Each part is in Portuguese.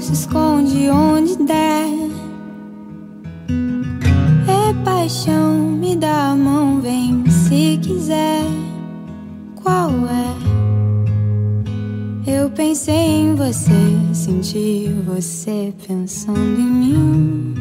se esconde onde der. É paixão, me dá a mão, vem se quiser. Qual é? Eu pensei em você, senti você pensando em mim.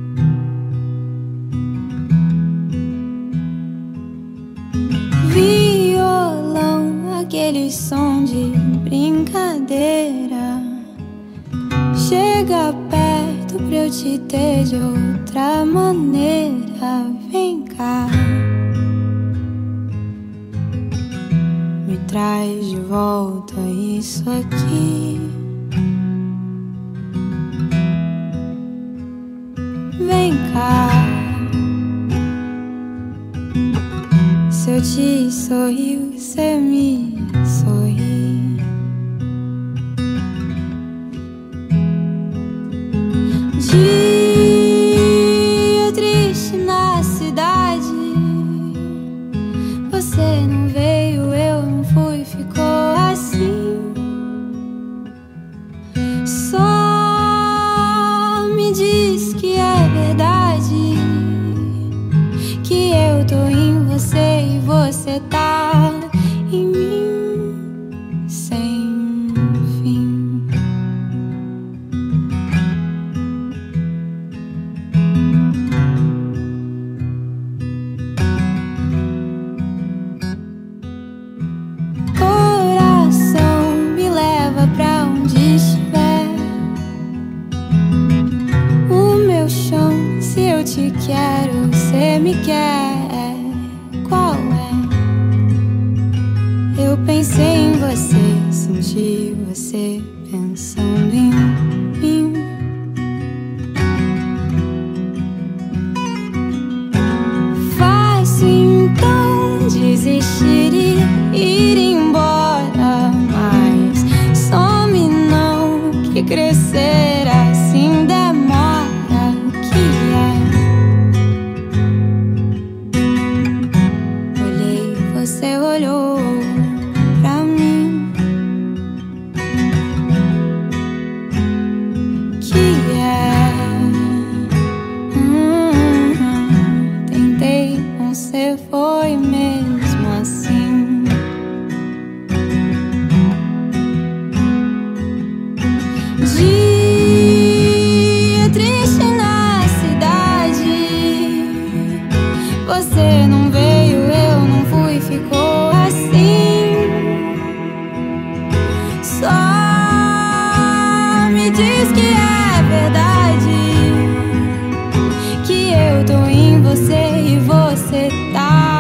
Violão, aquele som de brincadeira. Chega perto pra eu te ter de outra maneira. Vem cá, me traz de volta isso aqui. Vem cá, se eu te sorrio, você me sorri. Dia triste na cidade, você não veio, eu não fui, ficou assim. Só me diz que é verdade, que eu tô em você e você tá em mim sem fim. Te quero, você me quer. Qual é? Eu pensei em você, senti você pensando em mim. Fácil então desistir e ir embora, mas some não, que crescer assim demora. Você olhou pra mim, que tentei, você foi mesmo assim. Dia triste na cidade, você não veio, eu não fui, ficou assim. Só me diz que é verdade, que eu tô em você e você tá